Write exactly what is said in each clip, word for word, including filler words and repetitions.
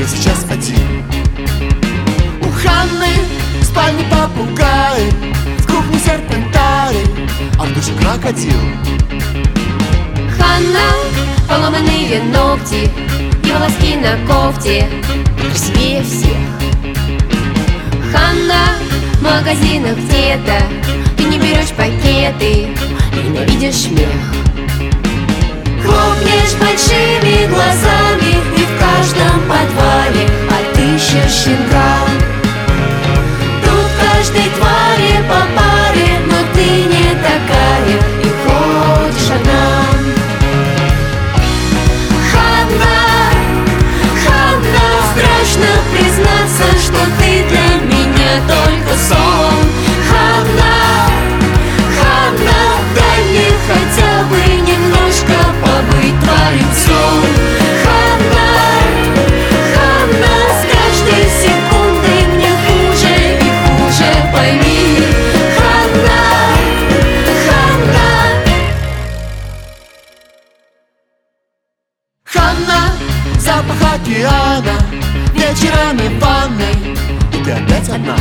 я сейчас один. У Ханны в спальне попугаи, в кухне серпентарий, а в душе крокодил. Ханна, поломанные ногти и волоски на кофте красивее всех. Ханна, в магазинах где-то ты не берешь пакеты и ненавидишь смех. Хлопнешь большими глазами и в каждом подвале отыщешь щенка. Тут каждой твари по паре, но ты не такая и ходишь одна. Ханна, Ханна, страшно признаться, что ты для меня только сон. Ханна, Ханна, дай мне хотя бы немножко побыть твоим сном. Ханна, Ханна, с каждой секундой мне хуже и хуже, пойми. Ханна, Ханна. Ханна, запах океана, вечерами в ванной, и ты опять одна.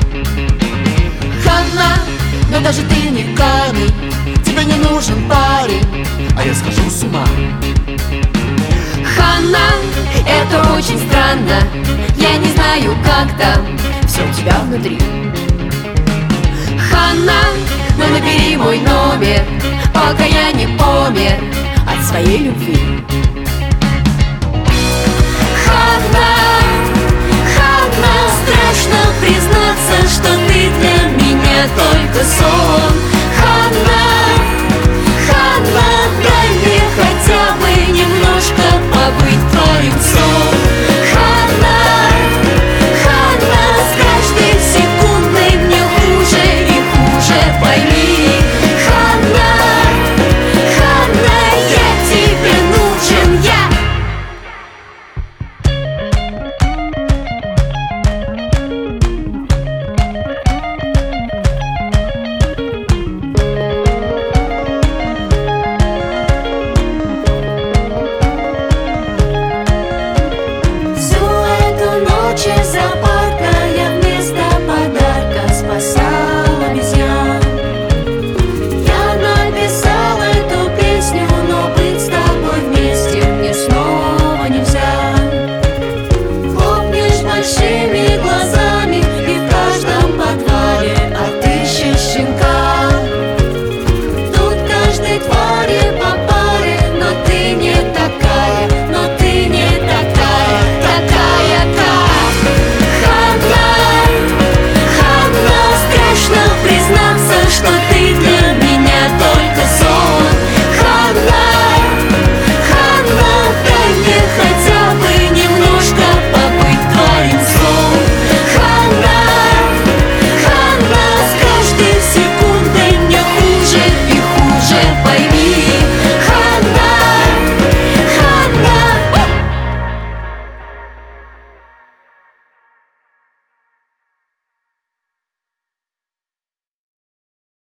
Ханна, но даже ты не камень, тебе не нужен парень, а я схожу с ума. Ханна, это очень странно, я не знаю, как там все у тебя внутри. Ханна, ну набери мой номер, пока я не помер от своей любви. Ханна, Ханна, страшно признаться, что ты для меня только сон. Ханна,